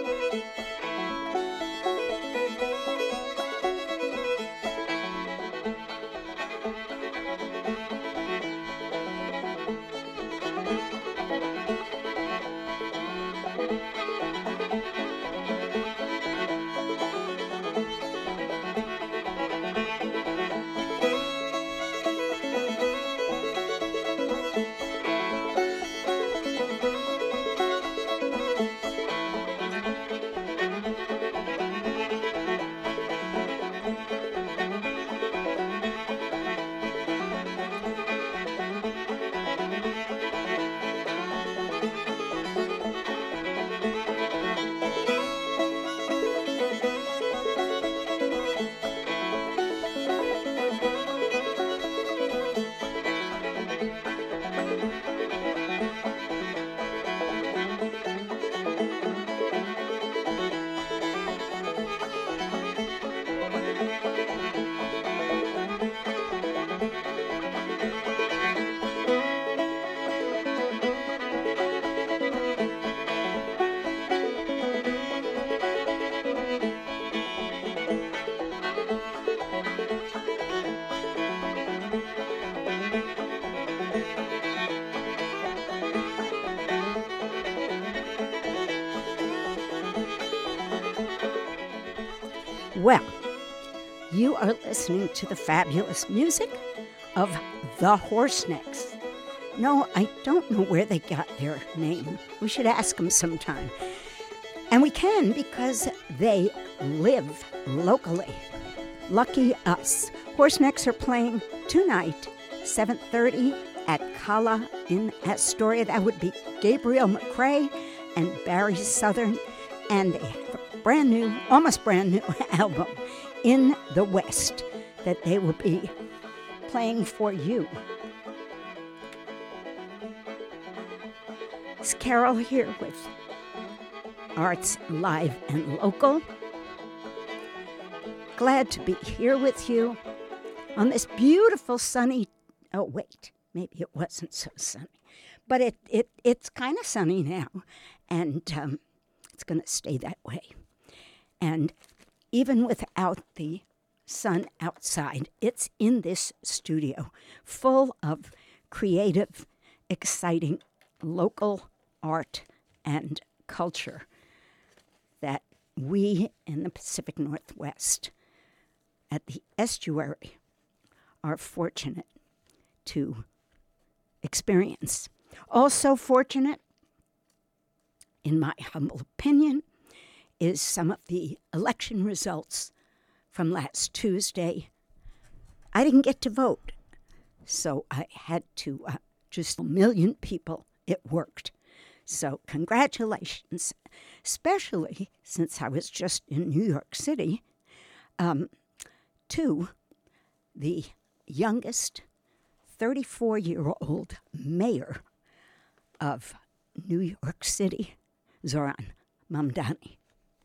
Well, you are listening to the fabulous music of the Horsenecks. No, I don't know where they got their name. We should ask them sometime. And we can because they live locally. Lucky us. Horsenecks are playing tonight, 7:30 at Kala in Astoria. That would be Gabriel McCrae and Barry Southern. And they have a brand new, almost brand new album, In the West, that they will be playing for you. It's Carol here with Arts Live and Local. Glad to be here with you on this beautiful sunny, oh wait, maybe it wasn't so sunny, but it's kind of sunny now, and it's going to stay that way. And even without the sun outside, it's in this studio full of creative, exciting local art and culture that we in the Pacific Northwest at the estuary are fortunate to experience. Also fortunate, in my humble opinion, is some of the election results from last Tuesday. I didn't get to vote, so I had to, just 1 million people, it worked. So congratulations, especially since I was just in New York City, to the youngest 34-year-old mayor of New York City, Zohran Mamdani.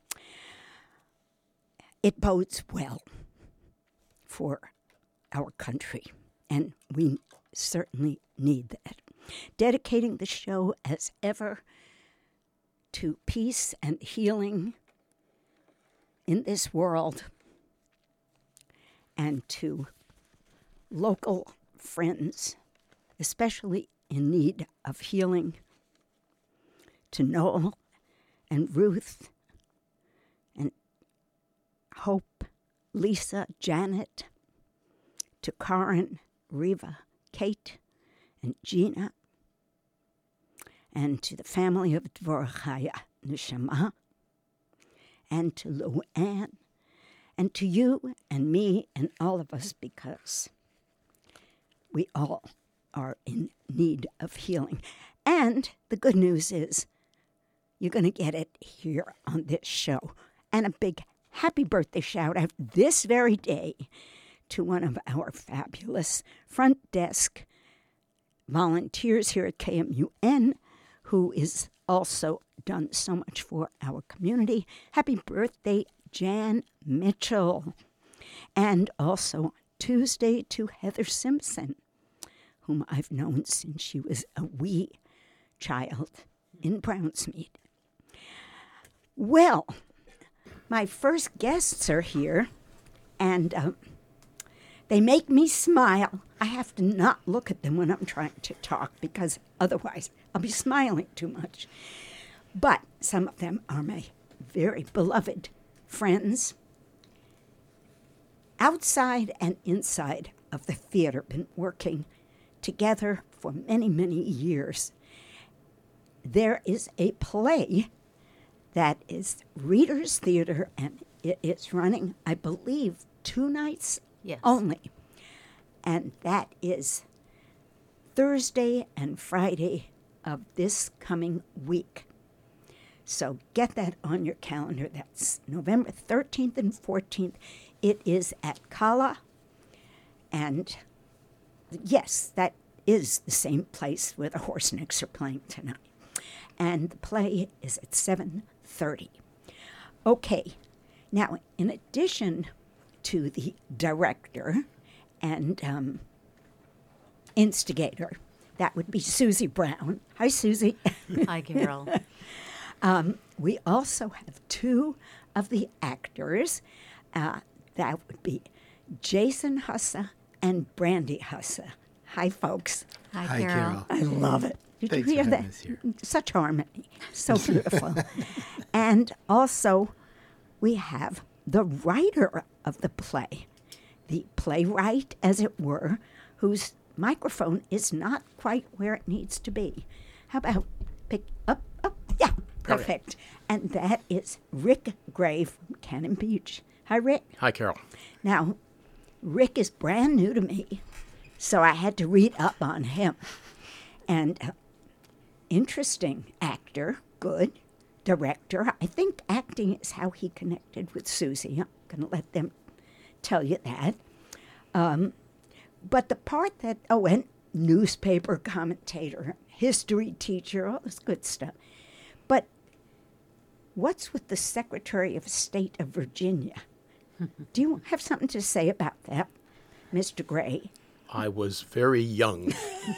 It bodes well for our country, and we certainly need that. Dedicating the show as ever to peace and healing in this world and to local friends, especially in need of healing, to Noel and Ruth and Hope, Lisa, Janet, to Karen, Riva, Kate, and Gina, and to the family of Dvorachaya Neshama, and to Luann, and to you and me and all of us, because we all are in need of healing. And the good news is you're going to get it here on this show. And a big happy birthday shout out this very day to one of our fabulous front desk volunteers here at KMUN, who is also done so much for our community. Happy birthday, Jan Mitchell. And also Tuesday to Heather Simpson, whom I've known since she was a wee child in Brownsmead. Well, my first guests are here, and they make me smile. I have to not look at them when I'm trying to talk because otherwise I'll be smiling too much. But some of them are my very beloved friends. Outside and inside of the theater, been working together for many, many years. There is a play that is Reader's Theater, and it is running, I believe, 2 nights only. And that is Thursday and Friday of this coming week. So get that on your calendar. That's November 13th and 14th. It is at Kala. And yes, that is the same place where the Horsenicks are playing tonight. And the play is at 7:30. Okay, now in addition to the director and instigator, that would be Susie Brown. Hi, Susie. Hi, Carol. We also have 2 of the actors. That would be Jason Hussa and Brandy Hussa. Hi, folks. Hi, Carol. I love it. Did Thanks you hear for that? having us here. Such harmony. So beautiful. And also, we have the writer of the play, the playwright, as it were, whose microphone is not quite where it needs to be. How about pick up? Yeah, perfect. And that is Rick Gray from Cannon Beach. Hi, Rick. Hi, Carol. Now, Rick is brand new to me, so I had to read up on him. And interesting actor, good director. I think acting is how he connected with Susie. I'm going to let them tell you that. But the part that, and newspaper commentator, history teacher, all this good stuff. But what's with the Secretary of State of Virginia? Do you have something to say about that, Mr. Gray? I was very young.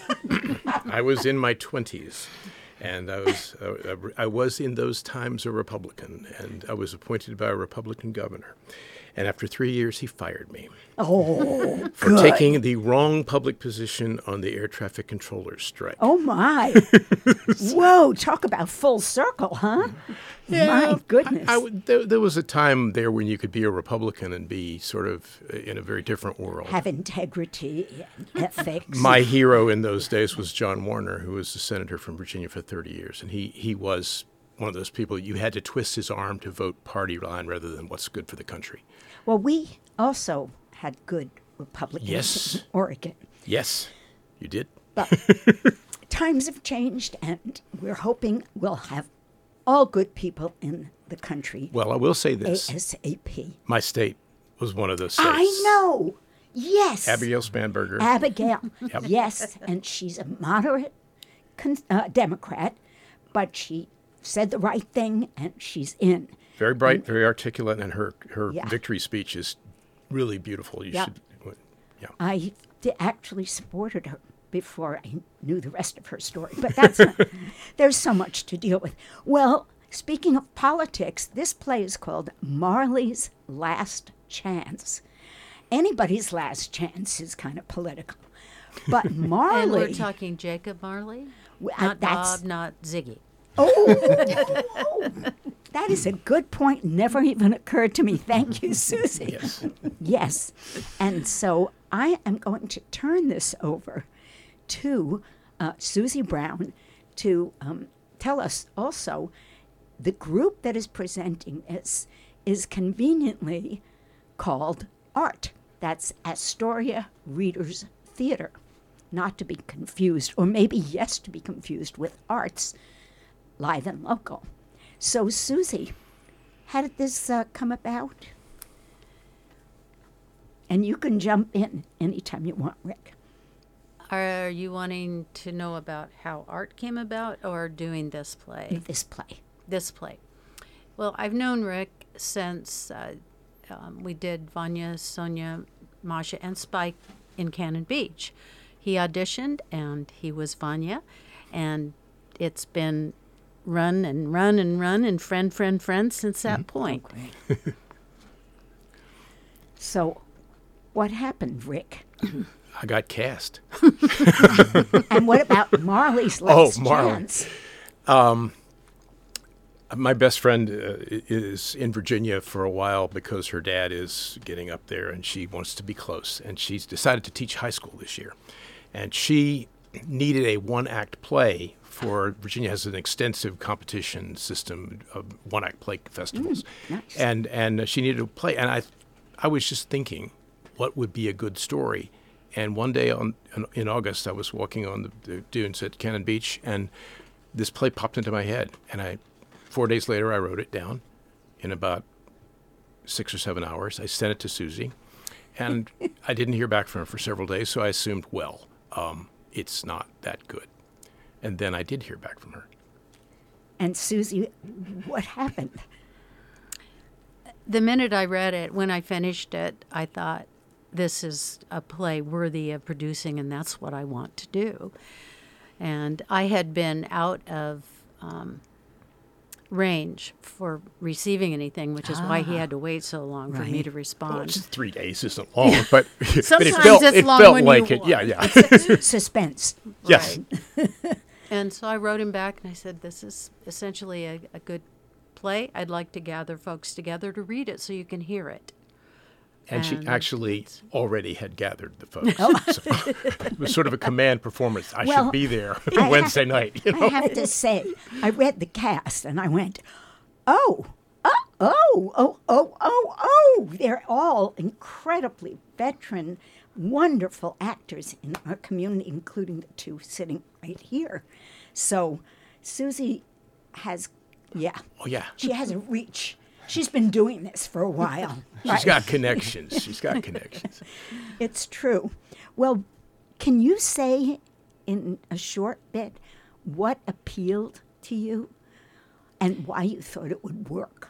I was in my 20s, and I was in those times a Republican, and I was appointed by a Republican governor. And after 3 years, he fired me Oh, for good. taking the wrong public position on the air traffic controllers strike. Oh, my. Whoa, talk about full circle, huh? My goodness. There was a time there when you could be a Republican and be sort of in a very different world. Have integrity and ethics. My hero in those days was John Warner, who was a senator from Virginia for 30 years. And he was one of those people you had to twist his arm to vote party line rather than what's good for the country. Well, we also had good Republicans Yes. in Oregon. Yes, you did. But times have changed, and we're hoping we'll have all good people in the country Well, I will say this. ASAP. My state was one of those states. I know. Yes. Abigail Spanberger. Abigail. Yep. Yes, and she's a moderate Democrat, but she said the right thing, and she's in. Very bright, very articulate, and her Yeah. victory speech is really beautiful. You Yeah. should. Yeah. I actually supported her before I knew the rest of her story, but that's not, there's so much to deal with. Well, speaking of politics, this play is called Marley's Last Chance. Anybody's last chance is kind of political, but Marley. And we're talking Jacob Marley, not that's- Bob, not Ziggy. That is a good point. Never even occurred to me. Thank you, Susie. Yes. Yes. And so I am going to turn this over to Susie Brown to tell us also the group that is presenting this is conveniently called ART. That's Astoria Readers Theater. Not to be confused, or maybe yes to be confused with Arts Live and Local. So, Susie, how did this come about? And you can jump in anytime you want, Rick. Are you wanting to know about how art came about or doing this play? This play. This play. Well, I've known Rick since we did Vanya, Sonia, Masha, and Spike in Cannon Beach. He auditioned, and he was Vanya, and it's been run and run and run and friend since that point. Okay. So, what happened, Rick? I got cast. And what about Marley's last Marley. chance? My best friend is in Virginia for a while because her dad is getting up there and she wants to be close. And she's decided to teach high school this year. And she needed a one-act play for Virginia has an extensive competition system of one-act play festivals. Nice. And she needed a play. And I was just thinking, what would be a good story? And one day in August, I was walking on the dunes at Cannon Beach, and this play popped into my head. And 4 days later, I wrote it down in about 6 or 7 hours. I sent it to Susie, and I didn't hear back from her for several days, so I assumed, it's not that good. And then I did hear back from her. And Susie, what happened? The minute I read it, when I finished it, I thought, this is a play worthy of producing, and that's what I want to do. And I had been out of range for receiving anything, which is why he had to wait so long for me to respond. Well, just 3 days isn't long, but Sometimes it's long felt when like you it. Yeah. Suspense. Yes. And so I wrote him back, and I said, this is essentially a good play. I'd like to gather folks together to read it so you can hear it. And she actually already had gathered the folks. So it was sort of a command performance. I should be there Wednesday night. I have to say, I read the cast and I went, they're all incredibly veteran, wonderful actors in our community, including the two sitting right here. So Susie has, Oh, yeah. she has a reach. She's been doing this for a while. She's got connections. It's true. Well, can you say in a short bit what appealed to you and why you thought it would work?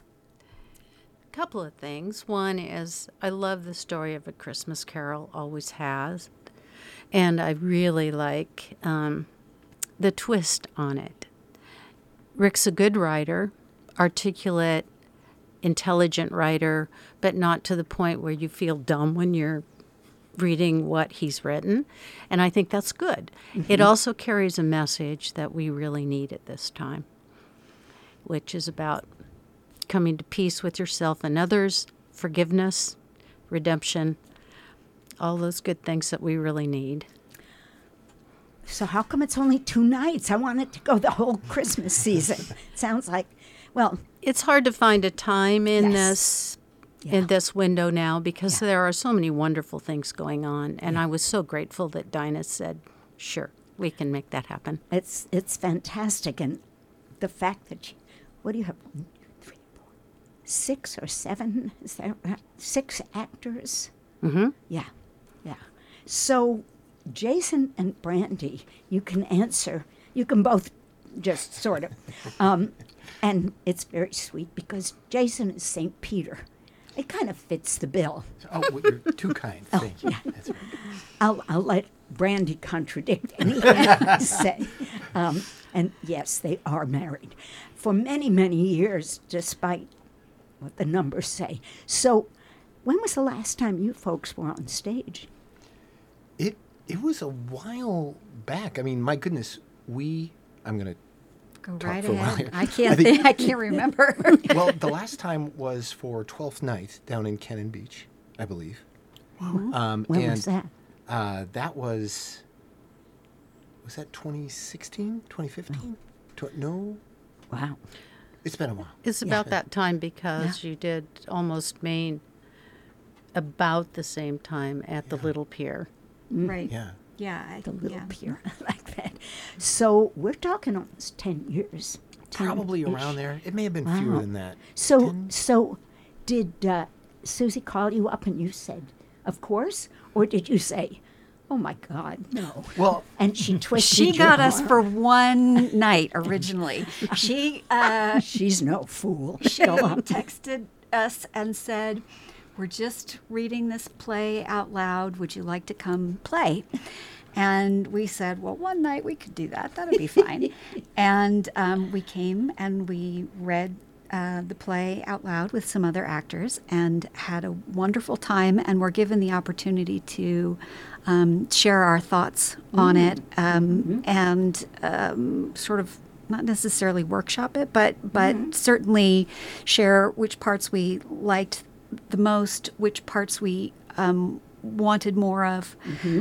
A couple of things. One is I love the story of A Christmas Carol, always has. And I really like the twist on it. Rick's a good writer, articulate, intelligent writer, but not to the point where you feel dumb when you're reading what he's written. And I think that's good. Mm-hmm. It also carries a message that we really need at this time, which is about coming to peace with yourself and others, forgiveness, redemption, all those good things that we really need. So how come it's only 2 nights? I want it to go the whole Christmas season. Sounds like, well... It's hard to find a time in this window now because there are so many wonderful things going on. And I was so grateful that Dinah said, sure, we can make that happen. It's fantastic. And the fact that what do you have? 1, 2, 3, 4, 6 or 7? Is that right? 6 actors? Mm-hmm. Yeah. So Jason and Brandy, you can answer. You can both just sort of. And it's very sweet because Jason is St. Peter. It kind of fits the bill. Oh, well, you're too kind. Thank you. Yeah. That's right. I'll let Brandy contradict anything I say. And yes, they are married for many, many years, despite what the numbers say. So when was the last time you folks were on stage? It was a while back. I mean, my goodness, I'm going to Go talk right for a while ahead. here. I can't remember. Well, the last time was for 12th Night down in Cannon Beach, I believe. When was that? That was that 2016, 2015? No? Wow. It's been a while. It's about that time because you did Almost Maine about the same time at the Little Pier. Right. Yeah. Yeah. The little pier like that. So we're talking almost 10 years. Probably 10-ish. around there. It may have been fewer than that. So did Susie call you up and you said, of course? Or did you say, oh, my God, no? Well, and she twisted She got your us arm. for one night originally. She's no fool. She Go on. texted us and said, we're just reading this play out loud. Would you like to come play? And we said, well, one night we could do that. That'd be fine. And we came and we read the play out loud with some other actors and had a wonderful time, and were given the opportunity to share our thoughts on it and sort of not necessarily workshop it, but certainly share which parts we liked the most, which parts we wanted more of.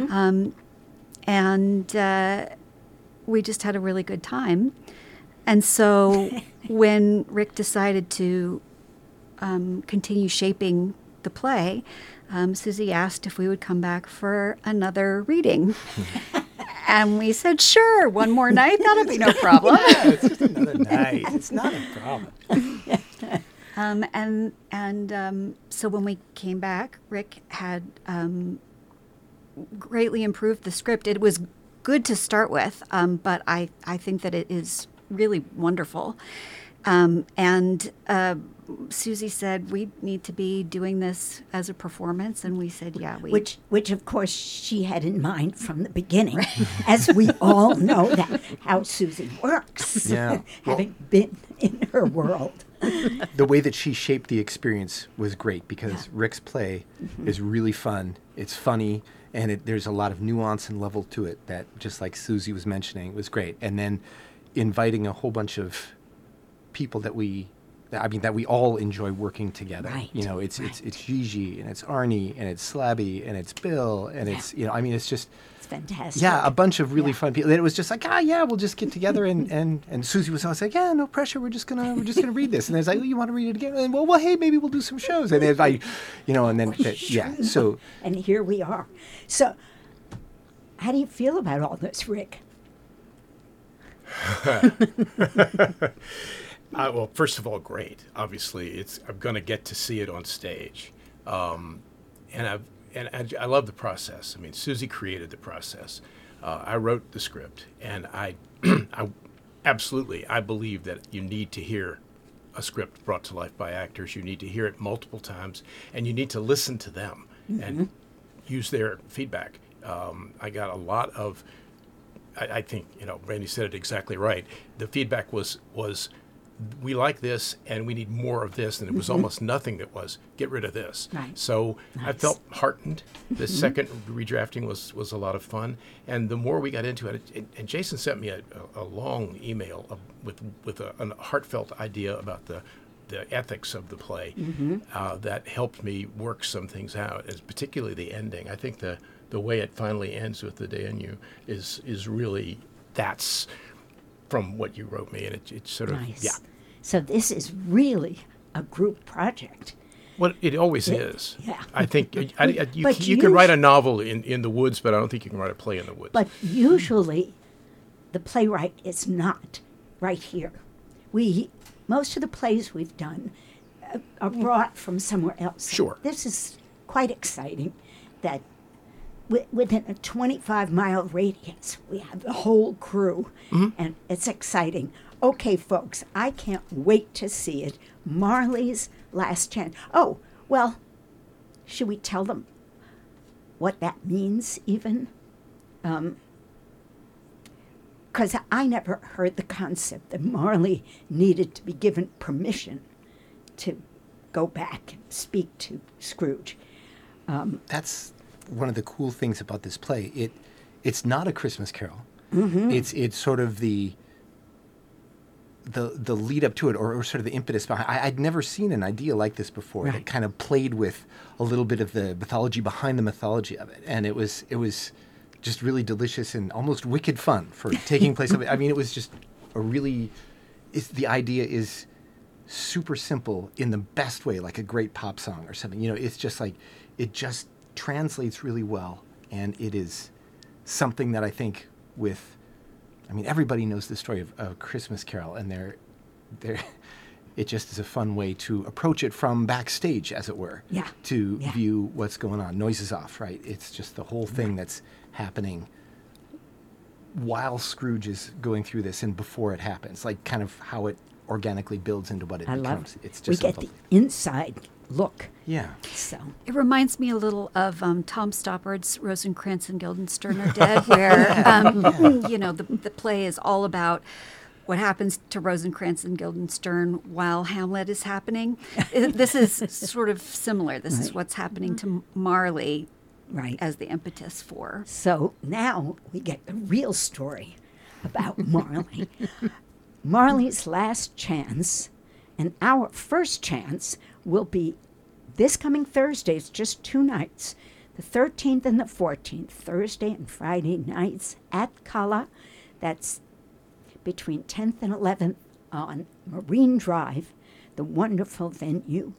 And we just had a really good time. And so when Rick decided to continue shaping the play, Susie asked if we would come back for another reading. And we said, sure, one more night, that'll be no problem. Yeah, it's just another night. It's not a problem. So when we came back, Rick had greatly improved the script. It was good to start with, but I think that it is really wonderful. Susie said, we need to be doing this as a performance, and we said, yeah. Which of course she had in mind from the beginning, as we all know that how Susie works, Yeah. having been in her world. The way that she shaped the experience was great because Rick's play is really fun. It's funny, and there's a lot of nuance and level to it that, just like Susie was mentioning, was great. And then inviting a whole bunch of people that we all enjoy working together. Right. You know, it's Gigi, and it's Arnie, and it's Slabby, and it's Bill, and it's, you know, I mean, it's just... It's fantastic. Yeah, a bunch of really fun people. And it was just like, we'll just get together, and Susie was always like, yeah, no pressure, we're just gonna read this. And there's like, oh, you want to read it again? And well, hey, maybe we'll do some shows. And then so. And here we are. So, how do you feel about all this, Rick? Well, first of all, great. Obviously, I'm going to get to see it on stage, and I love the process. I mean, Susie created the process. I wrote the script, and I absolutely believe that you need to hear a script brought to life by actors. You need to hear it multiple times, and you need to listen to them and use their feedback. I got a lot of. I think Randy said it exactly right. The feedback was we like this and we need more of this, and it was almost nothing that was get rid of this. Right. So Nice. I felt heartened. The second redrafting was a lot of fun, and the more we got into it, and Jason sent me a long email with a heartfelt idea about the ethics of the play that helped me work some things out, as particularly the ending. I think the way it finally ends with the Danu is really, that's from what you wrote me, and it's sort of Nice. So this is really a group project. Well, it always is. Yeah. I think you But can write a novel in the woods, but I don't think you can write a play in the woods. But usually, the playwright is not right here. Most of the plays we've done are brought from somewhere else. Sure. This is quite exciting that within a 25-mile radius, we have the whole crew, and it's exciting. Okay, folks, I can't wait to see it. Marley's Last Chance. Oh, well, should we tell them what that means even? Because I never heard the concept that Marley needed to be given permission to go back and speak to Scrooge. That's one of the cool things about this play. It's not a Christmas Carol. It's sort of the lead up to it, or sort of the impetus behind. I'd never seen an idea like this before. Right. That kind of played with a little bit of the mythology behind the mythology of it, and it was just really delicious and almost wicked fun for taking place of it. I mean, it was just the idea is super simple in the best way, like a great pop song or something. It's just like it just translates really well, and it is something that I think everybody knows the story of A Christmas Carol, and it just is a fun way to approach it from backstage, as it were, to view what's going on. Noises off, right? It's just the whole thing that's happening while Scrooge is going through this and before it happens, like kind of how it organically builds into what it I becomes. love it. It's We just get the inside look. Yeah. So It reminds me a little of Tom Stoppard's Rosencrantz and Guildenstern Are Dead, where the play is all about what happens to Rosencrantz and Guildenstern while Hamlet is happening. This is sort of similar. This is what's happening to Marley right. as the impetus for. So now we get the real story about Marley. Marley's last chance, and our first chance, will be this coming Thursday. It's just 2 nights, the 13th and the 14th, Thursday and Friday nights at Kala. That's between 10th and 11th on Marine Drive, the wonderful venue.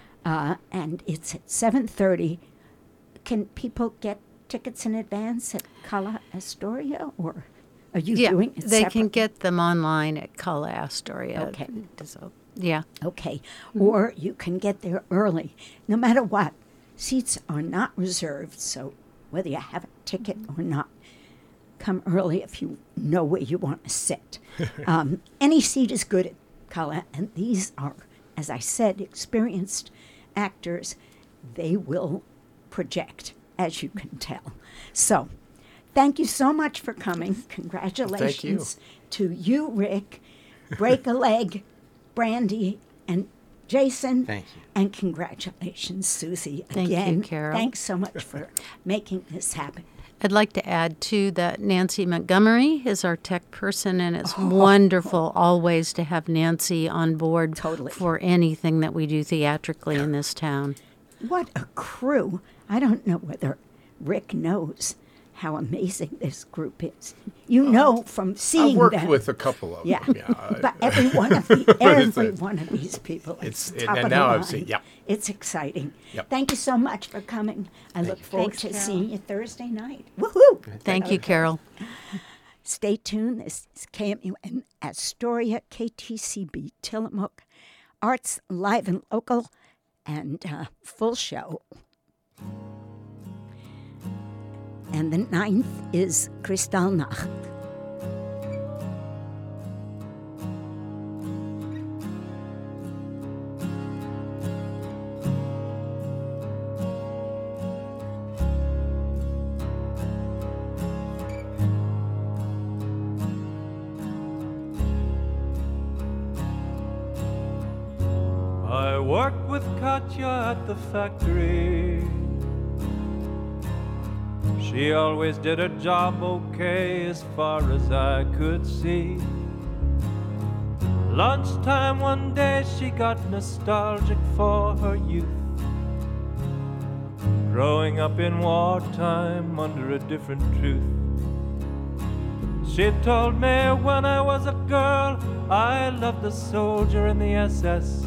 And it's at 7:30. Can people get tickets in advance at Kala Astoria, or are you doing it they can separately? get them online at Kala Astoria. Okay. So, yeah. Okay. Or you can get there early. No matter what, seats are not reserved, so whether you have a ticket or not, come early if you know where you want to sit. Any seat is good at Kala, and these are, as I said, experienced actors. They will project, as you can tell. So, thank you so much for coming. Congratulations to you, Rick, Break a Leg, Brandy, and Jason. Thank you. And congratulations, Susie. Thank you, Again, Carol. thanks so much for making this happen. I'd like to add, too, that Nancy Montgomery is our tech person, and it's wonderful always to have Nancy on board Totally. for anything that we do theatrically in this town. What a crew. I don't know whether Rick knows how amazing this group is. You know from seeing I've worked them. with a couple of Yeah, them. Yeah. but every one of these people is It's- top and of now the I've line. seen- yeah. It's exciting. Yep. Thank you so much for coming. I look forward Thanks, to Carol. seeing you Thursday night. Woohoo! Thank you, Carol. Stay tuned. This is KMUN Astoria, KTCB Tillamook. Arts live and local, and full show. And the 9th is Kristallnacht. I worked with Katya at the factory. She always did her job okay as far as I could see. Lunchtime one day she got nostalgic for her youth. Growing up in wartime under a different truth. She told me when I was a girl I loved the soldier in the SS.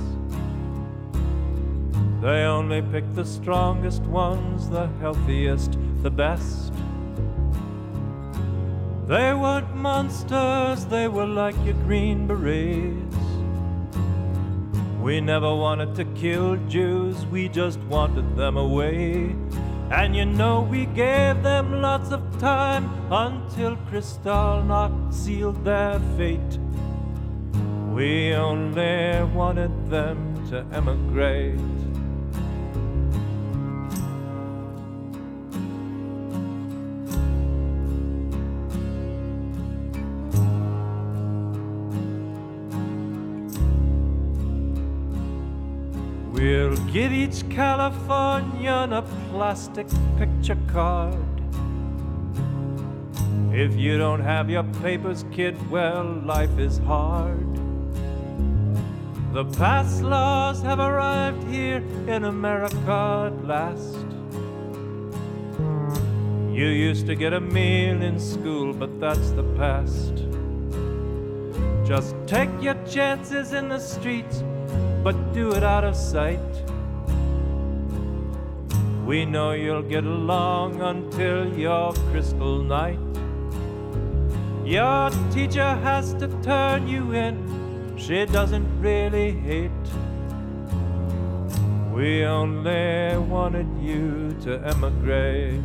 They only pick the strongest ones, the healthiest, the best. They weren't monsters, they were like your Green Berets. We never wanted to kill Jews, we just wanted them away. And you know we gave them lots of time until Kristallnacht sealed their fate. We only wanted them to emigrate. We'll give each Californian a plastic picture card. If you don't have your papers, kid, well, life is hard. The pass laws have arrived here in America at last. You used to get a meal in school, but that's the past. Just take your chances in the streets, but do it out of sight. We know you'll get along until your crystal night. Your teacher has to turn you in, she doesn't really hate. We only wanted you to emigrate.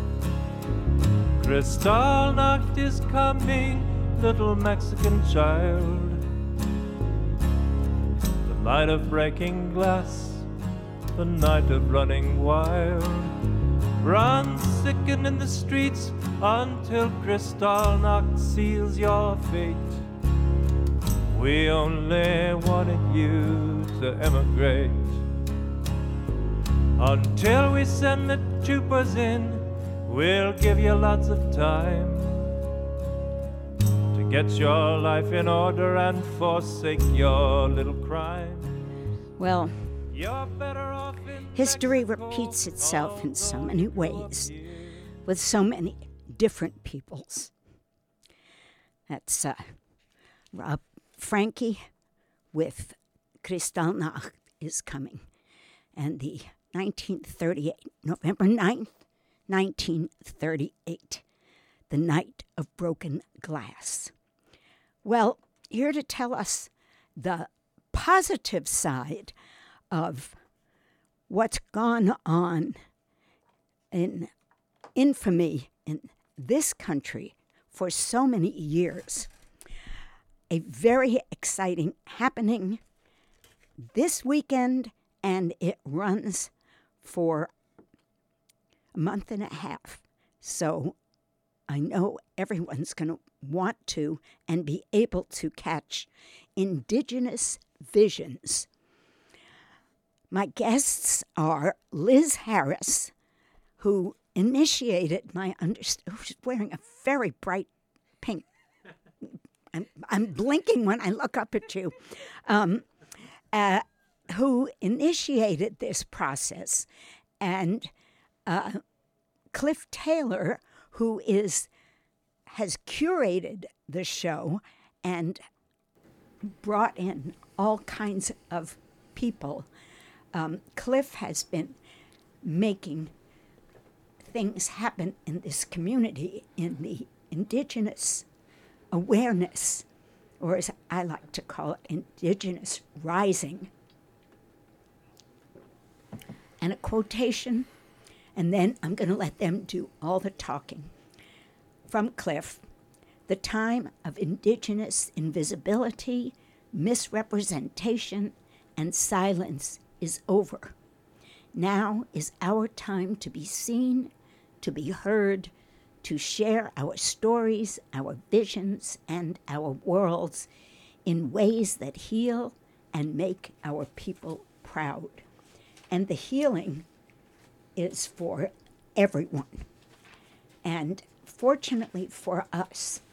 Kristallnacht is coming, little Mexican child. Light of breaking glass, the night of running wild. Run sickened in the streets until Kristallnacht seals your fate. We only wanted you to emigrate. Until we send the troopers in, we'll give you lots of time to get your life in order and forsake your little crime. Well, You're better off in history Mexico repeats itself in so all many those ways, years. with so many different peoples. That's Rob Franke with Kristallnacht is coming. And the 1938, November 9th, 1938, the Night of Broken Glass. Well, here to tell us the positive side of what's gone on in infamy in this country for so many years. A very exciting happening this weekend, and it runs for a month and a half. So I know everyone's going to want to and be able to catch Indigenous Visions. My guests are Liz Harris, who initiated my who's wearing a very bright pink. I'm blinking when I look up at you. Who initiated this process, and Cliff Taylor, who has curated the show and brought in all kinds of people. Cliff has been making things happen in this community in the Indigenous awareness, or as I like to call it, Indigenous rising. And a quotation, and then I'm going to let them do all the talking. From Cliff, the time of Indigenous invisibility, misrepresentation, and silence is over. Now is our time to be seen, to be heard, to share our stories, our visions, and our worlds in ways that heal and make our people proud. And the healing is for everyone. And fortunately for us,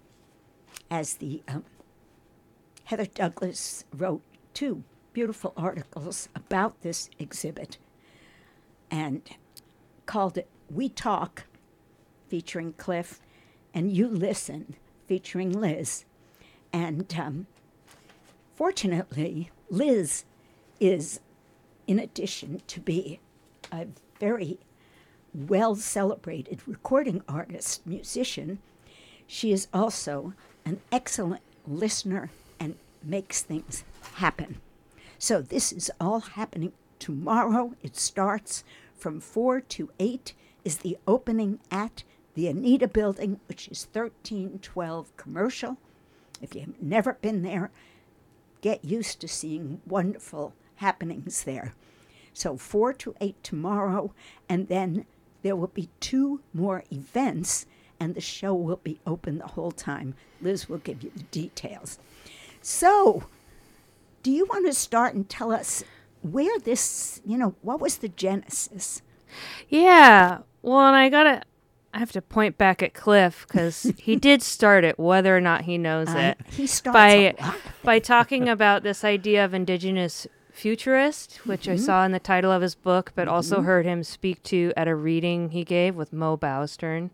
as the Heather Douglas wrote 2 beautiful articles about this exhibit and called it We Talk, featuring Cliff, and You Listen, featuring Liz. And fortunately, Liz is, in addition to be a very well-celebrated recording artist, musician, she is also an excellent listener and makes things happen. So this is all happening tomorrow. It starts from 4 to 8 is the opening at the Anita Building, which is 1312 Commercial. If you've never been there, get used to seeing wonderful happenings there. So 4 to 8 tomorrow, and then there will be 2 more events, and the show will be open the whole time. Liz will give you the details. So, do you want to start and tell us where this, what was the genesis? Yeah. Well, and I have to point back at Cliff because he did start it, whether or not he knows it. He starts a lot. by talking about this idea of Indigenous futurist, which I saw in the title of his book, but also heard him speak to at a reading he gave with Mo Bowstern.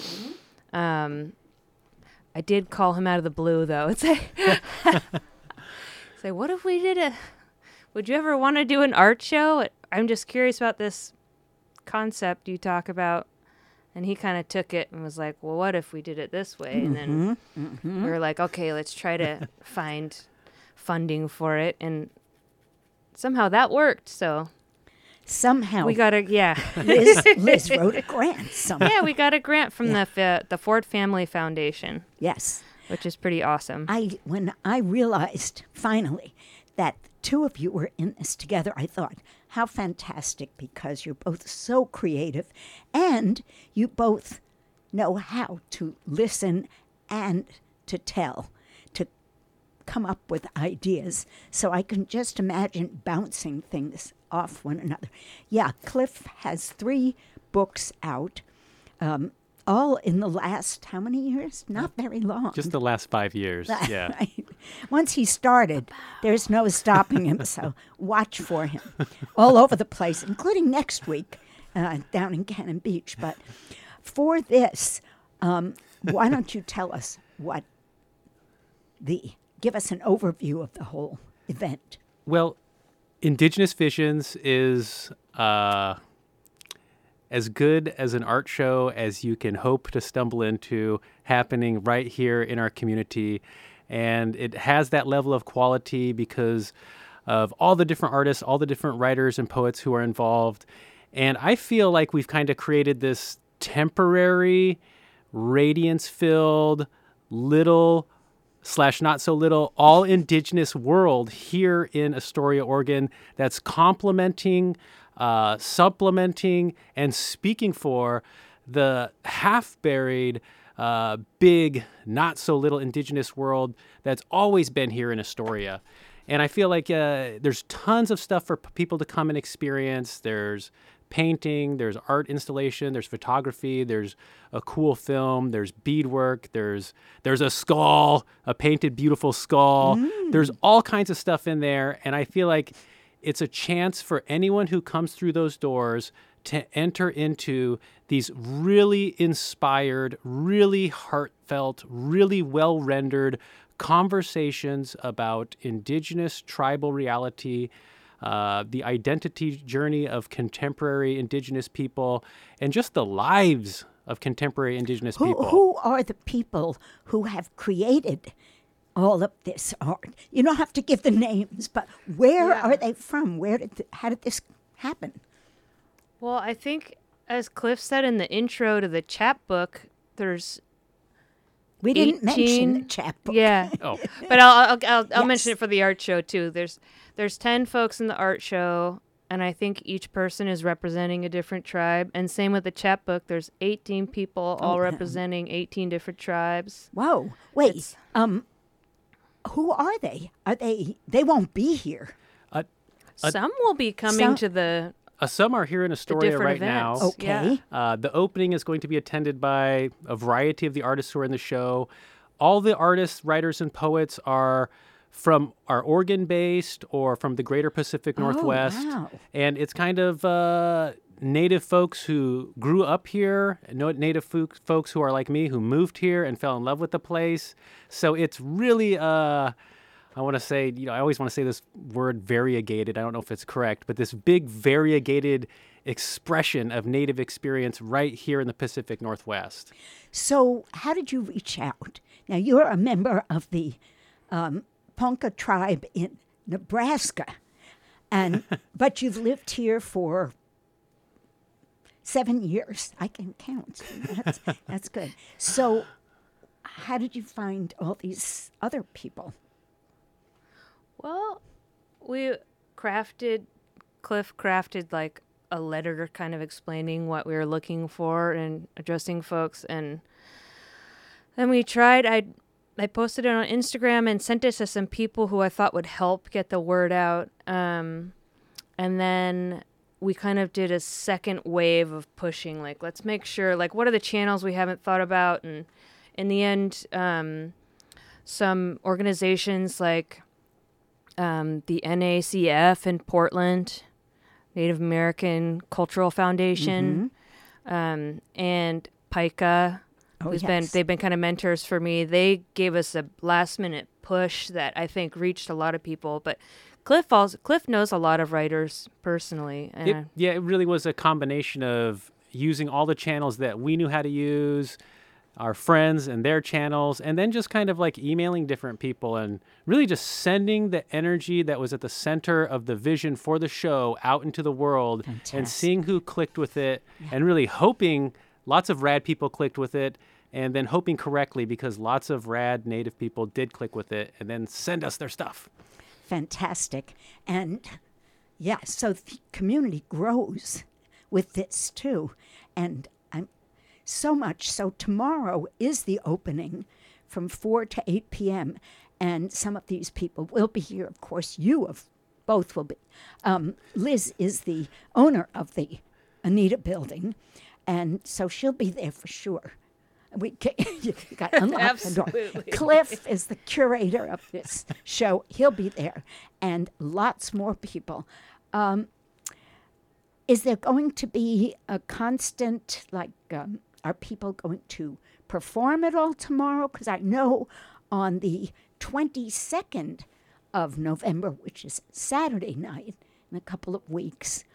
I did call him out of the blue, though. It's like, what if we did would you ever want to do an art show? I'm just curious about this concept you talk about. And he kind of took it and was like, well, what if we did it this way? And then we were like, okay, let's try to find funding for it. And somehow that worked. So somehow we got Liz wrote a grant somehow. Yeah, we got a grant from the Ford Family Foundation. Yes. Which is pretty awesome. When I realized finally that 2 of you were in this together, I thought, how fantastic, because you're both so creative and you both know how to listen and to tell, to come up with ideas. So I can just imagine bouncing things off one another. Yeah, Cliff has 3 books out, all in the last, how many years? Not very long. Just the last 5 years. Yeah. Right. Once he started, there's no stopping him. So watch for him all over the place, including next week down in Cannon Beach. But for this, why don't you tell us give us an overview of the whole event? Well, Indigenous Visions is as good as an art show as you can hope to stumble into, happening right here in our community. And it has that level of quality because of all the different artists, all the different writers and poets who are involved. And I feel like we've kind of created this temporary, radiance-filled, little / not so little, all Indigenous world here in Astoria, Oregon, that's complementing, supplementing, and speaking for the half-buried, big, not so little Indigenous world that's always been here in Astoria. And I feel like there's tons of stuff for people to come and experience. There's painting, there's art installation, there's photography, there's a cool film, there's beadwork, there's a skull, a painted beautiful skull. There's all kinds of stuff in there, and I feel like it's a chance for anyone who comes through those doors to enter into these really inspired, really heartfelt, really well-rendered conversations about Indigenous tribal reality, the identity journey of contemporary Indigenous people, and just the lives of contemporary Indigenous people. Who are the people who have created all of this art? You don't have to give the names, but where are they from? How did this happen? Well, I think, as Cliff said in the intro to the chapbook, there's We didn't 18 mention the chapbook. Yeah. Oh, But I'll Yes. mention it for the art show too. There's 10 folks in the art show, and I think each person is representing a different tribe. And same with the chapbook. There's 18 people all representing 18 different tribes. Whoa. Wait. It's- Who are they? They won't be here. Some will be coming some- to the some are here in Astoria different right now. events. Okay. Yeah. The opening is going to be attended by a variety of the artists who are in the show. All the artists, writers, and poets are Oregon-based or from the greater Pacific Northwest. wow. And it's kind of native folks who grew up here, native folks who are like me, who moved here and fell in love with the place. So it's really... I want to say, I always want to say this word variegated. I don't know if it's correct, but this big variegated expression of Native experience right here in the Pacific Northwest. So how did you reach out? Now, you're a member of the Ponca tribe in Nebraska, but you've lived here for 7 years. I can count. That's good. So how did you find all these other people? Well, Cliff crafted like a letter kind of explaining what we were looking for and addressing folks. And then we tried, I posted it on Instagram and sent it to some people who I thought would help get the word out. And then we kind of did a second wave of pushing, like, let's make sure, like, what are the channels we haven't thought about? And in the end, some organizations like the NACF in Portland, Native American Cultural Foundation, and PICA, they've been kind of mentors for me. They gave us a last minute push that I think reached a lot of people. But Cliff knows a lot of writers personally. It really was a combination of using all the channels that we knew how to use, our friends and their channels, and then just kind of like emailing different people and really just sending the energy that was at the center of the vision for the show out into the world. Fantastic. And seeing who clicked with it and really hoping lots of rad people clicked with it, and then hoping correctly because lots of rad Native people did click with it and then send us their stuff. Fantastic. And Yeah, so the community grows with this too. And I'm so much. So tomorrow is the opening from 4 to 8 p.m. And some of these people will be here. Of course, both will be. Liz is the owner of the Anita building, and so she'll be there for sure. You got to unlock the door. Absolutely. Cliff is the curator of this show. He'll be there, and lots more people. Is there going to be a constant, are people going to perform at all tomorrow? Because I know on the 22nd of November, which is Saturday night in a couple of weeks,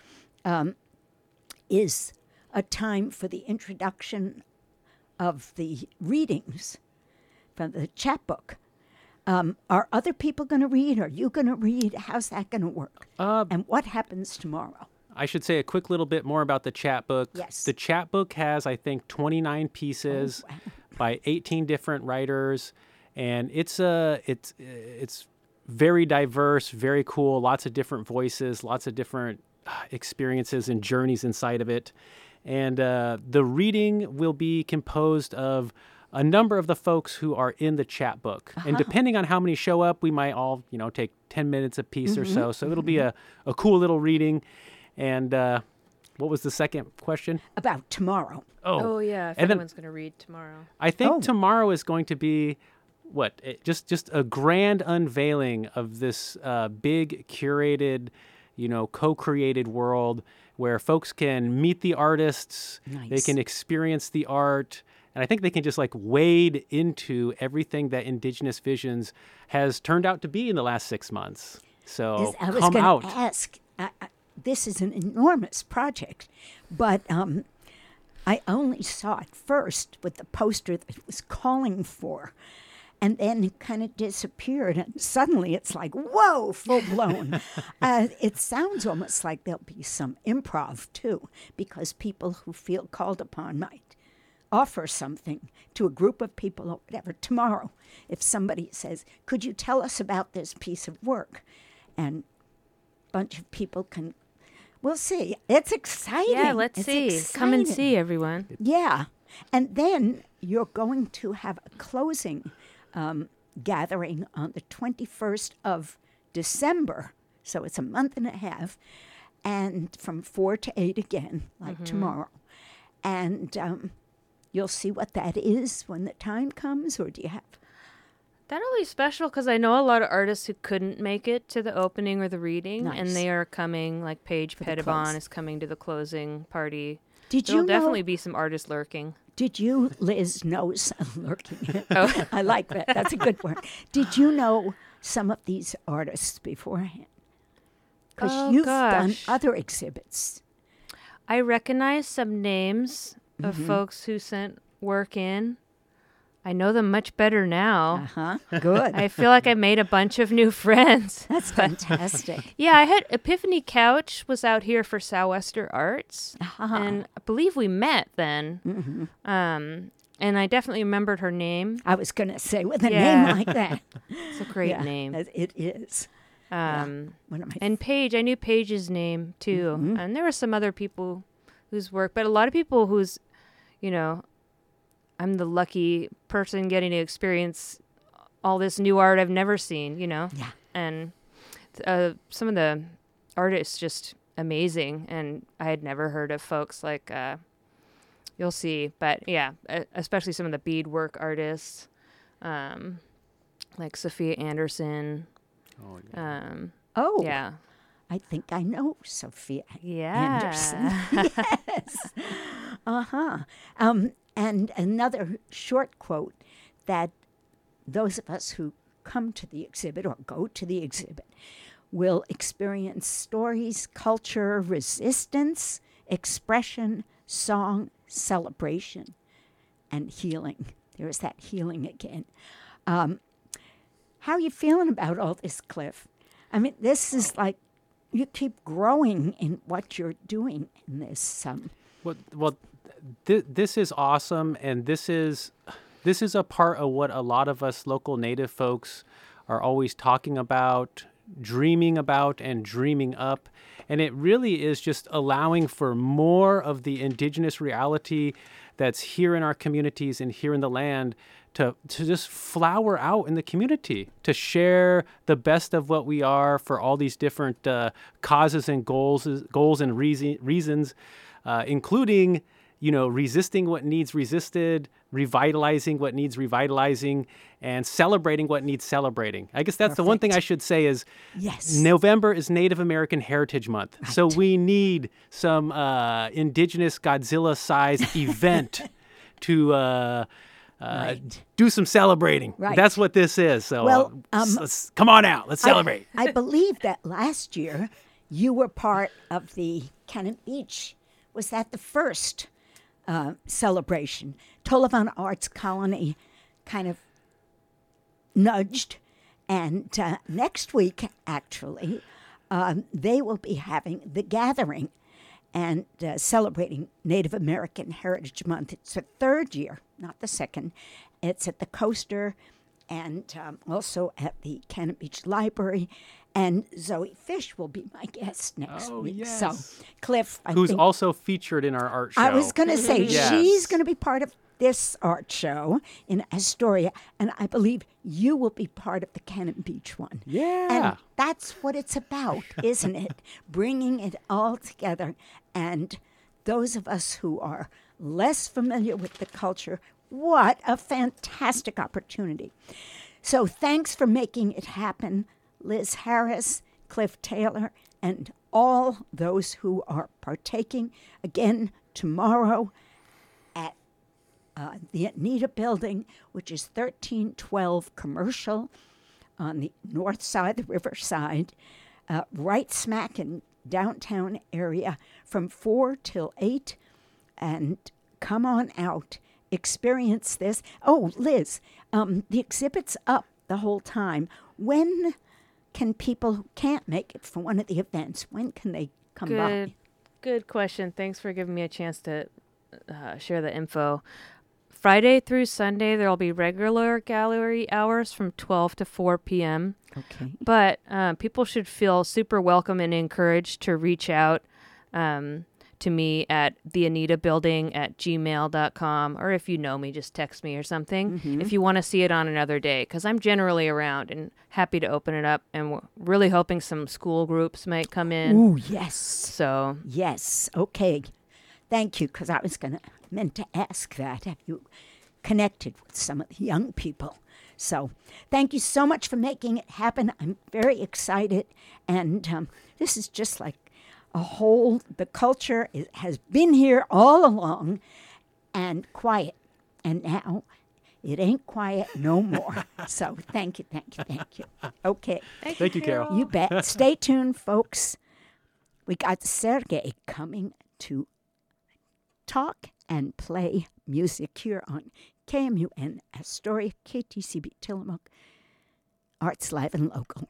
is a time for the introduction of the readings from the chapbook. Are other people going to read? Are you going to read? How's that going to work? And what happens tomorrow? I should say a quick little bit more about the chapbook. Yes. The chapbook has, I think, 29 pieces by 18 different writers, and it's very diverse, very cool, lots of different voices, lots of different experiences and journeys inside of it. And the reading will be composed of a number of the folks who are in the chapbook. And depending on how many show up, we might all, take 10 minutes a piece or so. So it'll be a cool little reading. And what was the second question? About tomorrow. Oh yeah, if and then anyone's going to read tomorrow. I think tomorrow is going to be just a grand unveiling of this big curated, co-created world where folks can meet the artists, they can experience the art, and I think they can just wade into everything that Indigenous Visions has turned out to be in the last 6 months. So I was come going out. to ask, this is an enormous project, but I only saw it first with the poster that it was calling for. And then it kind of disappeared, and suddenly it's like, whoa, full blown. It sounds almost like there'll be some improv, too, because people who feel called upon might offer something to a group of people or whatever. Tomorrow, if somebody says, could you tell us about this piece of work? And a bunch of people can, we'll see. It's exciting. Yeah, let's It's see. exciting. Come and see, everyone. Yeah. And then you're going to have a closing gathering on the 21st of December. So it's a month and a half. And from 4 to 8 again, tomorrow. And you'll see what that is when the time comes, or do you have? That'll be special because I know a lot of artists who couldn't make it to the opening or the reading, and Nice. they are coming, like Paige For the Pettibon close. is coming to the closing party. Did There'll you definitely know, be some artists lurking. Did you, Liz, know some lurking? Oh. I like that. That's a good word. Did you know some of these artists beforehand? Because Oh, you've done gosh. other exhibits. I recognize some names of Mm-hmm. folks who sent work in. I know them much better now. Good. I feel like I made a bunch of new friends. That's fantastic. Yeah, I had Epiphany Couch was out here for Sou'wester Arts, and I believe we met then. And I definitely remembered her name. I was going to say, with a Yeah. name like that. It's a great Yeah, name. It is. One of my And Paige, I knew Paige's name too, and there were some other people whose work, but a lot of people whose, I'm the lucky person getting to experience all this new art I've never seen, Yeah. and some of the artists just amazing, and I had never heard of folks like you'll see, but yeah, especially some of the beadwork artists, like Sophia Anderson. Oh, Yeah. I think I know Sophia Yeah. Anderson. Yes. And another short quote that those of us who come to the exhibit or go to the exhibit will experience stories, culture, resistance, expression, song, celebration, and healing. There's that healing again. How are you feeling about all this, Cliff? I mean, this is like you keep growing in what you're doing in this. Well, this is awesome, and this is a part of what a lot of us local Native folks are always talking about, dreaming about and dreaming up. And it really is just allowing for more of the indigenous reality that's here in our communities and here in the land to just flower out in the community, to share the best of what we are for all these different causes and goals and reasons, including, resisting what needs resisted, revitalizing what needs revitalizing, and celebrating what needs celebrating. I guess that's the one thing I should say is November is Native American Heritage Month. Right. So we need some indigenous Godzilla-sized event to do some celebrating. Right. That's what this is. So let's come on out. Let's celebrate. I believe that last year you were part of the Cannon Beach. Was that the first celebration? Tollivan Arts Colony kind of nudged. And next week, actually, they will be having the gathering and celebrating Native American Heritage Month. It's the third year, not the second. It's at the Coaster and also at the Cannon Beach Library. And Zoe Fish will be my guest next week. Yes. So, Cliff, who's also featured in our art show. I was going to say, she's going to be part of this art show in Astoria, and I believe you will be part of the Cannon Beach one. Yeah. And that's what it's about, isn't it? Bringing it all together. And those of us who are less familiar with the culture, what a fantastic opportunity. So thanks for making it happen, Liz Harris, Cliff Taylor, and all those who are partaking. Again, tomorrow at the Anita Building, which is 1312 Commercial on the north side, the riverside, right smack in downtown area from 4 till 8. And come on out, experience this. Oh, Liz, the exhibit's up the whole time. When can people who can't make it for one of the events, when can they come by? Good question. Thanks for giving me a chance to share the info. Friday through Sunday, there will be regular gallery hours from 12 to 4 p.m. Okay. But people should feel super welcome and encouraged to reach out to me at theanitabuilding@gmail.com, or if you know me, just text me or something if you want to see it on another day, because I'm generally around and happy to open it up, and we're really hoping some school groups might come in. Ooh, yes. So. Yes, okay. Thank you, because I was meant to ask that. Have you connected with some of the young people? So thank you so much for making it happen. I'm very excited, and this is just like the culture has been here all along and quiet. And now it ain't quiet no more. So thank you. Okay. Thank you, Carol. You bet. Stay tuned, folks. We got Sergei coming to talk and play music here on KMUN Astoria, KTCB Tillamook, Arts Live and Local.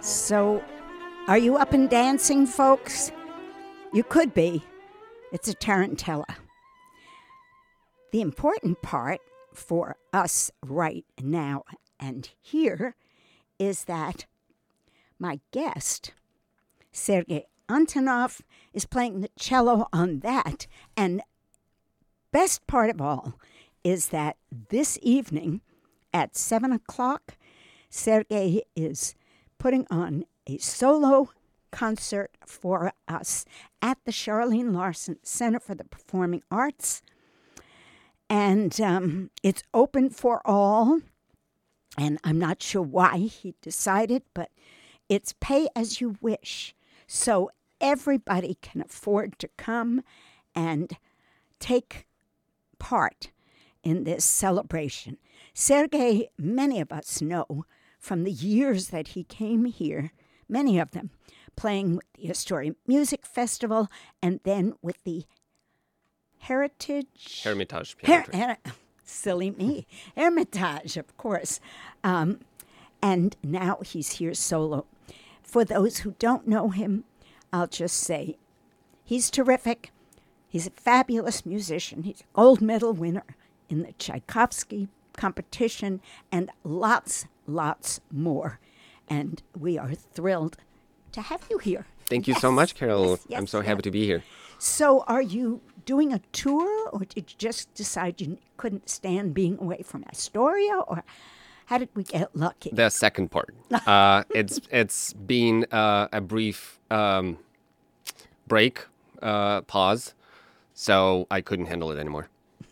So, are you up and dancing, folks? You could be. It's a tarantella. The important part for us right now and here is that my guest, Sergei Antonov, is playing the cello on that. And best part of all is that this evening at 7 o'clock, Sergei is putting on a solo concert for us at the Charlene Larson Center for the Performing Arts. And it's open for all. And I'm not sure why he decided, but it's pay as you wish. So everybody can afford to come and take part in this celebration. Sergei, many of us know from the years that he came here, many of them playing with the Astoria Music Festival and then with the Hermitage Piano Trio. Silly me. Hermitage, of course. And now he's here solo. For those who don't know him, I'll just say he's terrific. He's a fabulous musician. He's a gold medal winner in the Tchaikovsky competition and lots more. And we are thrilled to have you here. Thank you so much, Carol. Yes, I'm so happy to be here. So are you doing a tour, or did you just decide you couldn't stand being away from Astoria, or how did we get lucky? The second part. It's been a brief break, pause, so I couldn't handle it anymore.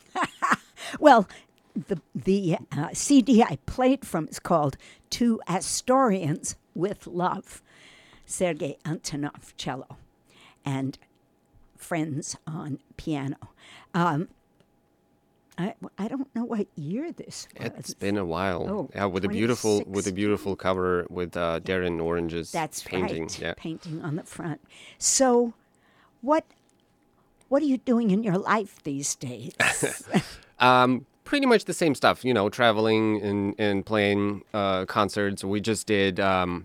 Well, the CD I played from is called To Astorians with Love, Sergei Antonov, cello, and friends on piano. I don't know what year this was. It's been a while. Oh, yeah, with a beautiful cover with Darren Orange's painting. Right, yeah. painting on the front. So, what are you doing in your life these days? Pretty much the same stuff, traveling and playing concerts. We just did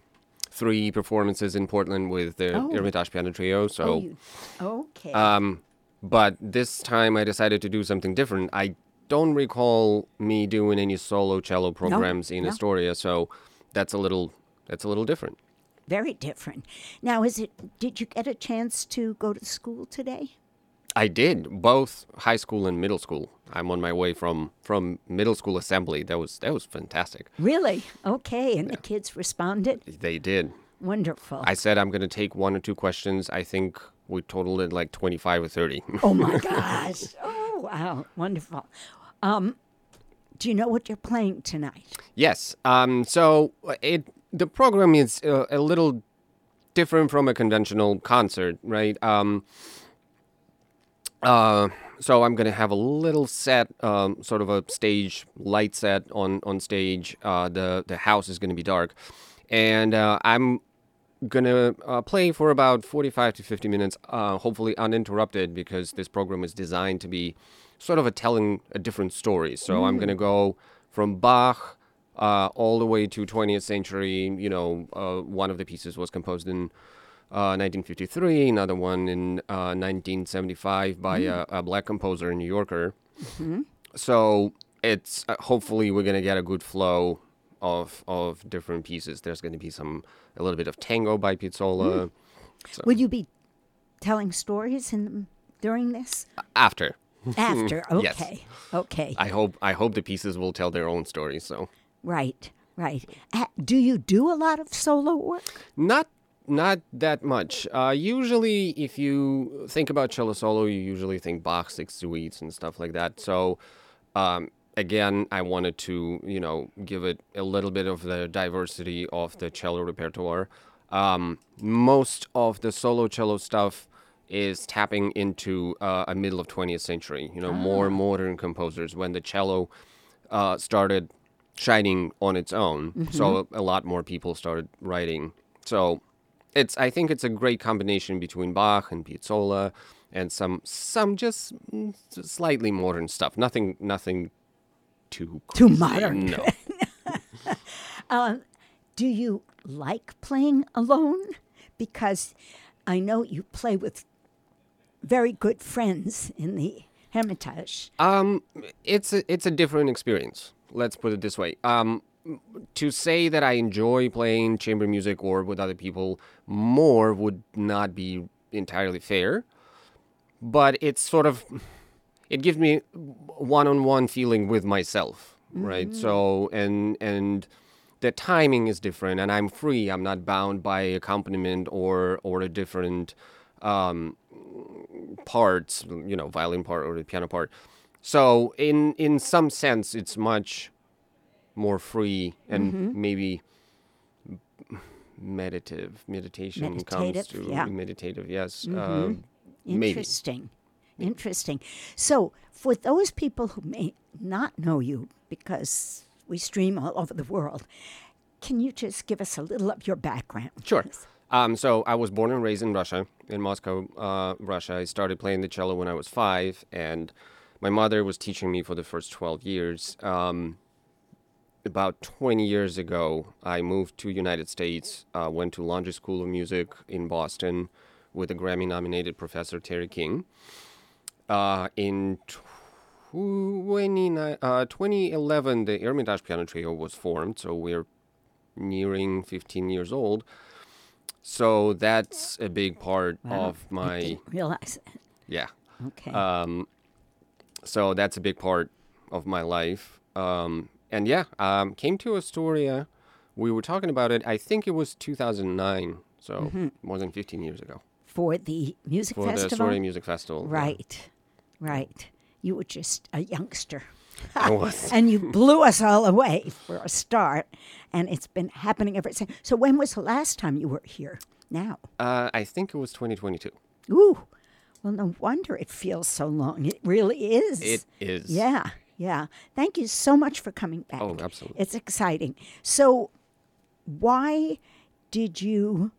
3 performances in Portland with the Hermitage Piano Trio. So, okay. But this time I decided to do something different. I don't recall me doing any solo cello programs in Astoria, so that's a little different. Very different. Now, did you get a chance to go to school today? I did, both high school and middle school. I'm on my way from middle school assembly. That was fantastic. Really? Okay, and the kids responded? They did. Wonderful. I said I'm going to take 1 or 2 questions. I think we totaled it like 25 or 30. Oh, my gosh. Oh, wow. Wonderful. Do you know what you're playing tonight? Yes. So the program is a little different from a conventional concert, right? So I'm going to have a little set, sort of a stage light set on stage. The house is going to be dark. And I'm going to play for about 45 to 50 minutes, hopefully uninterrupted, because this program is designed to be sort of telling a different story. So I'm going to go from Bach all the way to 20th century. One of the pieces was composed in 1953, another one in 1975 by a black composer, a New Yorker. Mm-hmm. So it's hopefully we're going to get a good flow of different pieces. There's going to be a little bit of tango by Piazzolla. So. Will you be telling stories during this? After. After, okay. Yes. Okay. I hope the pieces will tell their own stories. So. Right. Do you do a lot of solo work? Not that much. Usually, if you think about cello solo, you usually think Bach 6 suites and stuff like that. So, again, I wanted to, give it a little bit of the diversity of the cello repertoire. Most of the solo cello stuff is tapping into a middle of 20th century, more modern composers when the cello started shining on its own. Mm-hmm. So a lot more people started writing. So I think it's a great combination between Bach and Piazzolla and some just slightly modern stuff. Nothing too crazy. Too modern. No. Do you like playing alone? Because I know you play with very good friends in the Hermitage. It's a different experience. Let's put it this way. To say that I enjoy playing chamber music or with other people more would not be entirely fair. But it's sort of, it gives me one-on-one feeling with myself, right? So, and the timing is different, and I'm free. I'm not bound by accompaniment or a different parts, violin part or the piano part. So in some sense, it's much more free and maybe meditation comes to meditative, yes. Interesting. Interesting. So for those people who may not know you, because we stream all over the world, can you just give us a little of your background? Sure. So I was born and raised in Russia, in Moscow, Russia. I started playing the cello when I was 5, and my mother was teaching me for the first 12 years. About 20 years ago, I moved to United States, went to Laundry School of Music in Boston with a Grammy-nominated professor, Terry King. In 2011, the Hermitage Piano Trio was formed, so we're nearing 15 years old. So that's a big part of my... I didn't realize that. Yeah. Okay. So that's a big part of my life. Came to Astoria. We were talking about it, I think it was 2009, so more than 15 years ago. For the music For festival? the Astoria Music Festival. Right, right. You were just a youngster. I was. And you blew us all away for a start, and it's been happening ever since. So when was the last time you were here? Now? I think it was 2022. Ooh, well, no wonder it feels so long. It really is. It is. Yeah, yeah. Thank you so much for coming back. Oh, absolutely. It's exciting. So why did you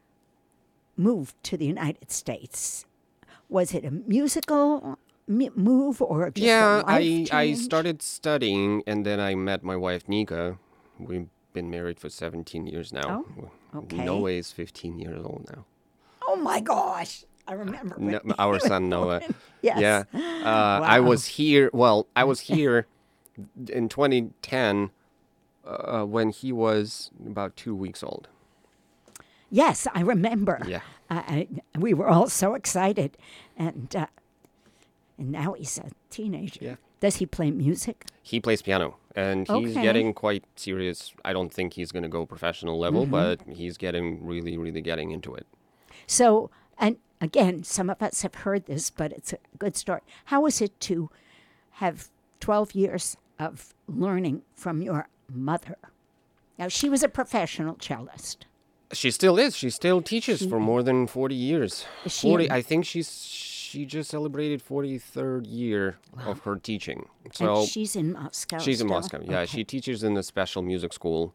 move to the United States? Was it a musical move or just a life I change? started studying, and then I met my wife, Nika. We've been married for 17 years now. Oh, okay. Noah is 15 years old now. Oh, my gosh. I remember. Our son, Noah. Yes. Yeah. I was here. Well, I was here in 2010 when he was about 2 weeks old. Yes, I remember. Yeah. We were all so excited. And now he's a teenager. Yeah. Does he play music? He plays piano, and he's Okay. getting quite serious. I don't think he's going to go professional level, but he's getting really getting into it. So, and again, some of us have heard this, but it's a good story. How is it to have 12 years of learning from your mother? Now, she was a professional cellist. She still is. She still teaches for more than 40 years. Is she 40. in- I think she just celebrated 43rd year of her teaching. So And she's in Moscow. she's in still? Moscow. Yeah, Okay. she teaches in the special music school.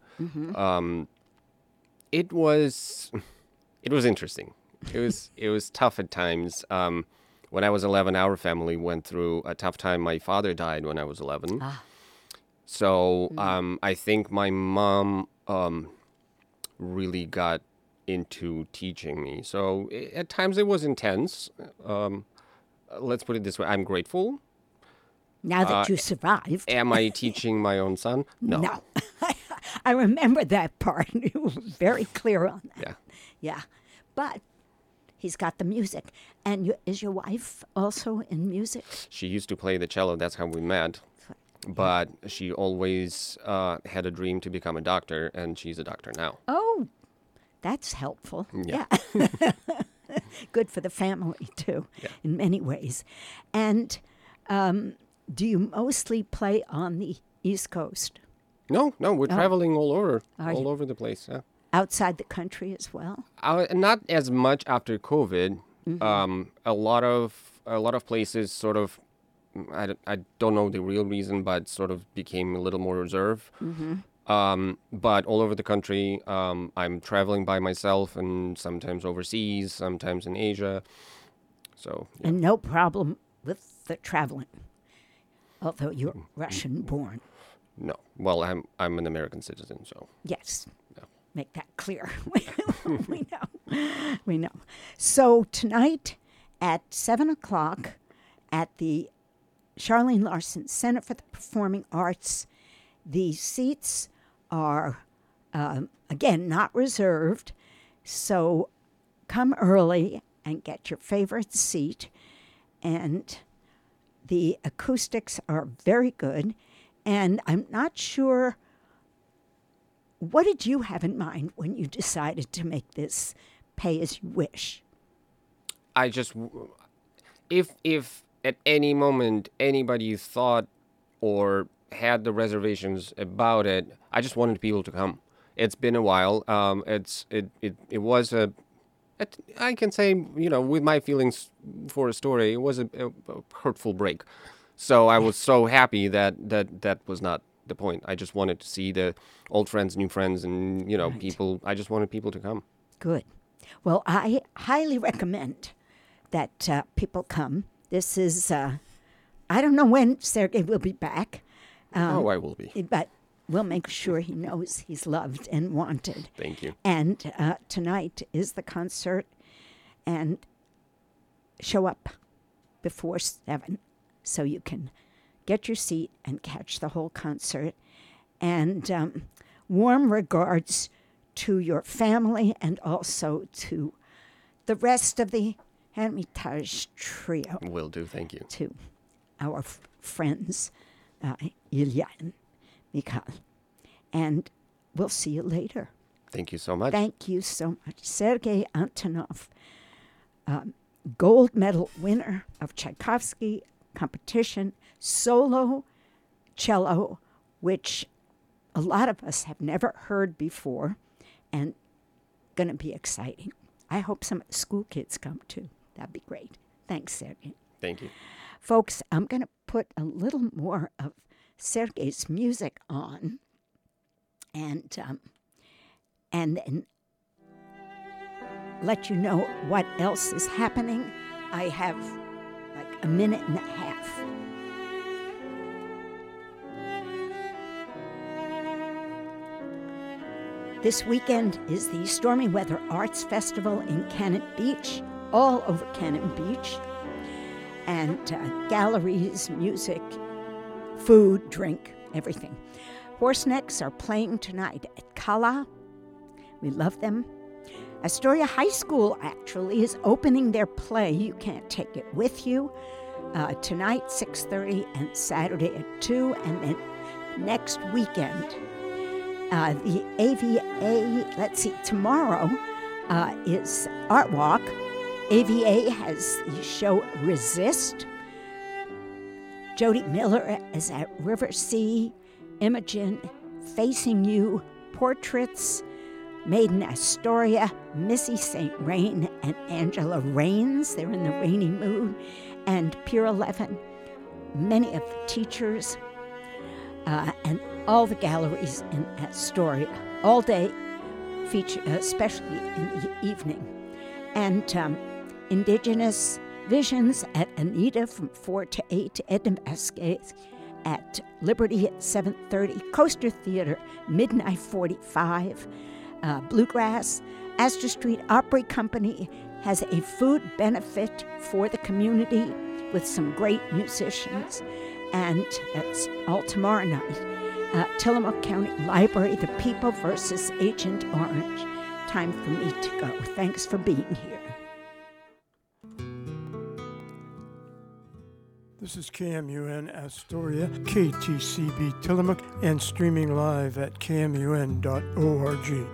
It was interesting. It was tough at times. When I was 11, our family went through a tough time. My father died when I was 11. So I think my mom really got into teaching me. So at times it was intense. Let's put it this way. I'm grateful. Now that you survived. Am I teaching my own son? No. No. I remember that part. You were very clear on that. Yeah. Yeah. But he's got the music. And is your wife also in music? She used to play the cello. That's how we met. But she always had a dream to become a doctor, and she's a doctor now. Oh, that's helpful. Yeah. Good for the family, too, in many ways. And do you mostly play on the East Coast? No, we're traveling all over you? over the place. Yeah. Outside the country as well? Not as much after COVID. A lot of places sort of, I don't know the real reason, but sort of became a little more reserved. But all over the country, I'm traveling by myself, and sometimes overseas, sometimes in Asia. So. Yeah. And no problem with the traveling, although you're Russian born. No. Well, I'm an American citizen, so. Yes. Yeah. make that clear. We know. So tonight at 7 o'clock at the Charlene Larson Center for the Performing Arts, the seats are, again, not reserved. So come early and get your favorite seat. And the acoustics are very good. And I'm not sure, what did you have in mind when you decided to make this pay as you wish? I just, if at any moment anybody thought or had the reservations about it, I just wanted people to come. It's been a while. It was I can say, with my feelings for a story, it was a hurtful break. So I was so happy that was not the point. I just wanted to see the old friends, new friends, and, Right. people. I just wanted people to come. Good. Well, I highly recommend that people come. This is, I don't know when Sergei will be back. I will be. But we'll make sure he knows he's loved and wanted. Thank you. And tonight is the concert. And show up before 7 so you can get your seat and catch the whole concert. And warm regards to your family and also to the rest of the Hermitage Trio. Will do. Thank you. To our friends, Ilya and Mikhail. And we'll see you later. Thank you so much. Thank you so much. Sergei Antonov, gold medal winner of Tchaikovsky competition, solo cello, which a lot of us have never heard before, and going to be exciting. I hope some of the school kids come too. That'd be great. Thanks, Sergei. Thank you. Folks, I'm going to put a little more of Sergei's music on, and then let you know what else is happening. I have like a minute and a half. This weekend is the Stormy Weather Arts Festival in Cannon Beach, all over Cannon Beach. And galleries, music, food, drink, everything. Horsenecks are playing tonight at Kala. We love them. Astoria High School, actually, is opening their play. You can't take it with you. Tonight, 6:30, and Saturday at 2, and then next weekend. The AVA, let's see, tomorrow is Art Walk. AVA has the show Resist. Jody Miller is at River Sea, Imogen, Facing You, Portraits, Made in Astoria, Missy St. Rain, and Angela Rains. They're in the rainy mood. And Pier 11, many of the teachers, and all the galleries in Astoria, all day, feature, especially in the evening. And Indigenous Visions at Anita from 4 to 8, Edna Vasquez at Liberty at 7:30, Coaster Theater, midnight 45, Bluegrass. Astor Street Opry Company has a food benefit for the community with some great musicians, and that's all tomorrow night. Tillamook County Library, The People versus Agent Orange. Time for me to go. Thanks for being here. This is KMUN Astoria, KTCB Tillamook, and streaming live at kmun.org.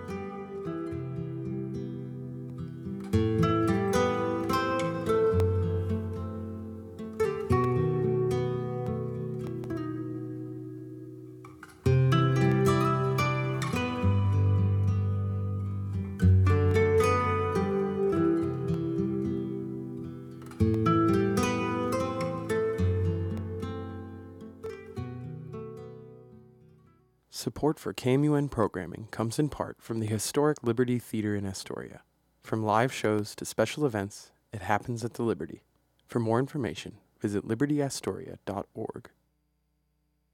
Support for KMUN programming comes in part from the Historic Liberty Theater in Astoria. From live shows to special events, it happens at the Liberty. For more information, visit libertyastoria.org.